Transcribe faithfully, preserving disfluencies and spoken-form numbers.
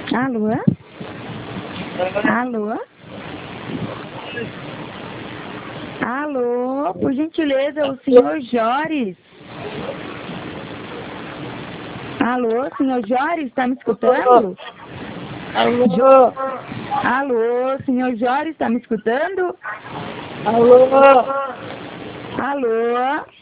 Alô? Alô? Alô? Por gentileza, o senhor Joris? Alô, senhor Joris, está me escutando? Alô? Alô, senhor Joris, está me escutando? Alô? Alô?